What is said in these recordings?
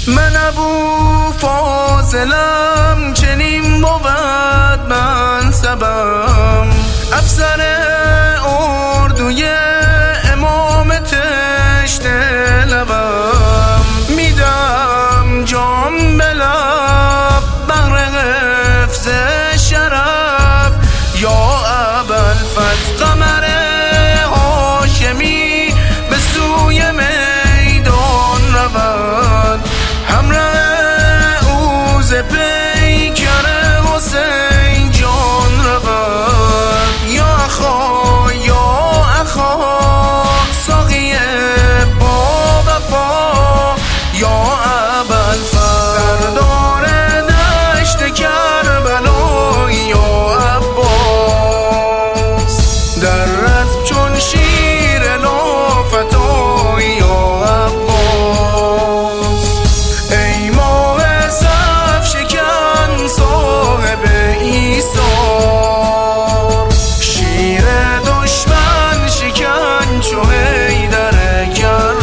من ابو فاضلم چنین بود منصبم، افسر اردوی امام تشت لبم، میدم جام به لب بهر حفظ شرف یا ابوالفضل. قمر هاشمی به سوی میدان رود، همراه او ز پیکر حسین جان رود. یا اخا یا اخا ساقی با وفا یا ابوالفضل، سردار دشت کربلا یا عباس، در رزم چون شیر لافتا یا عباس. ای ماه صف شکن صاحب ایثار، شیر دشمن شکن چو حیدر کرار.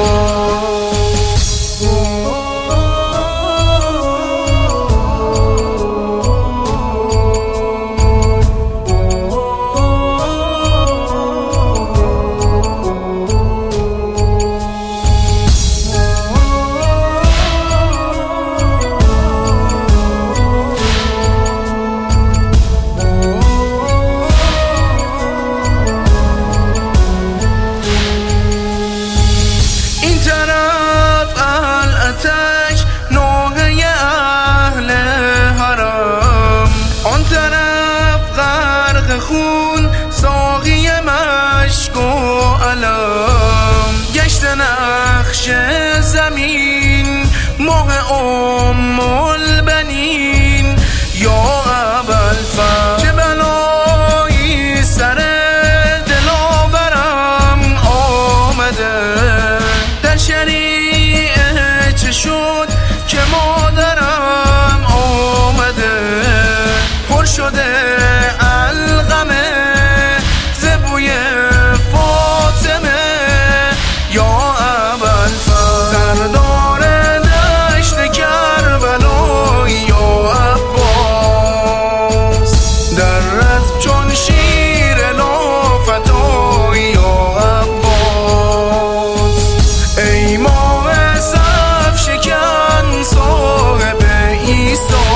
خون ساقی مشک و علم، گشت نقش زمین ماه ام البنین یا ابوالفضل. چه بلایی سر دلاورم آمده، در شریعه چه شد که مادرم آمده، پر شده صاحب ایثار.